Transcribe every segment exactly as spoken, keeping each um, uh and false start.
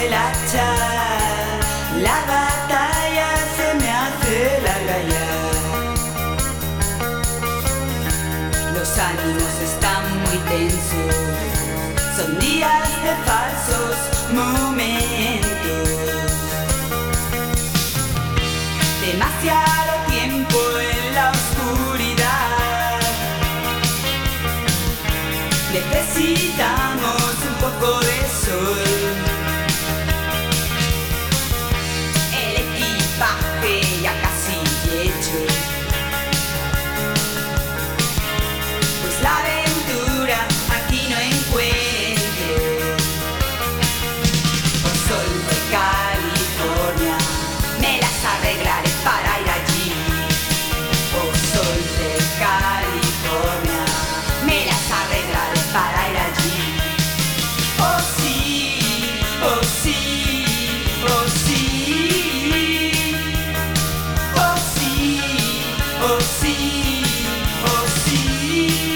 el hacha, la batalla se me hace larga ya. Los ánimos están muy tensos, son días de falsos momentos. Demasiado tiempo en la oscuridad. Necesitamos un poco de sol. El equipaje ya casi hecho, pues la aventura aquí no encuentro. Por sol de California me las arreglaré para ir allí. Por sol de California me las arreglaré para ir allí. Oh sí, oh sí, oh sí, oh sí, oh sí, oh sí.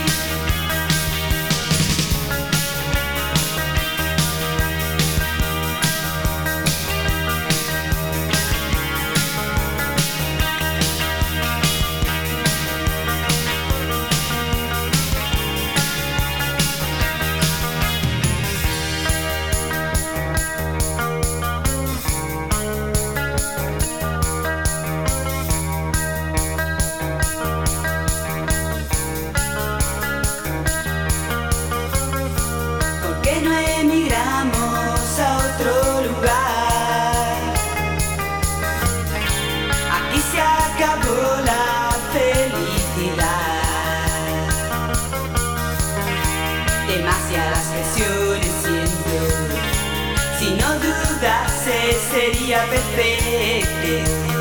¿Por qué no emigramos a otro lugar? Aquí se acabó la felicidad. Demasiadas presiones siento, si no dudase sería perfecto.